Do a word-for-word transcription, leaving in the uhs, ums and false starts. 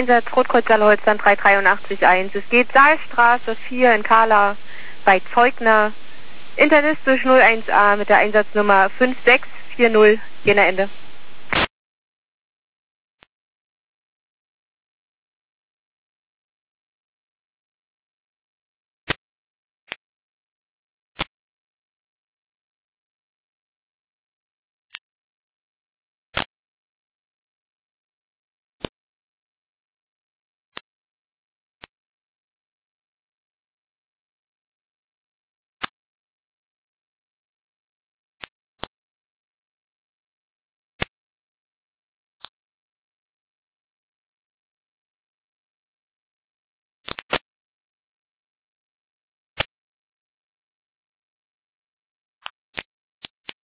Einsatz Rotkreuz Saale-Holstein drei drei acht eins. Es geht Saalstraße vier in Kala bei Zeugner. Internistisch null eins A mit der Einsatznummer fünf sechs vier null. Jena Ende.